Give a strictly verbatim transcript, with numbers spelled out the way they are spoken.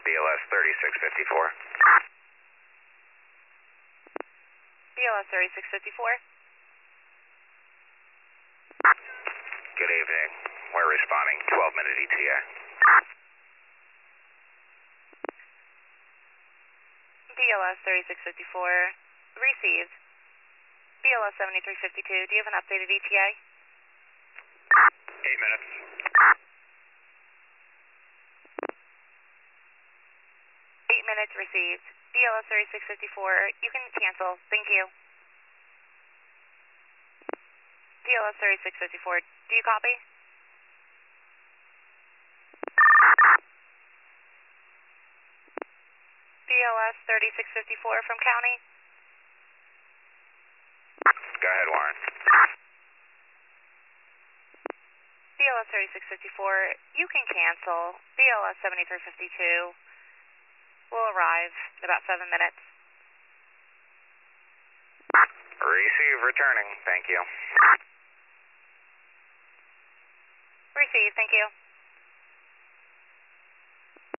B L S thirty-six fifty-four. B L S thirty-six fifty-four. Good evening. We're responding. twelve minute E T A. B L S thirty-six fifty-four. Received. B L S seventy-three fifty-two. Do you have an updated E T A? Eight minutes. Eight minutes received. B L S thirty-six fifty-four. You can cancel. Thank you. B L S thirty-six fifty-four. Do you copy? B L S thirty-six fifty-four from County. Go ahead, Warren. B L S thirty-six fifty-four. You can cancel. B L S seventy-three fifty-two will arrive in about seven minutes. Receive, returning. Thank you. Receive. Thank you.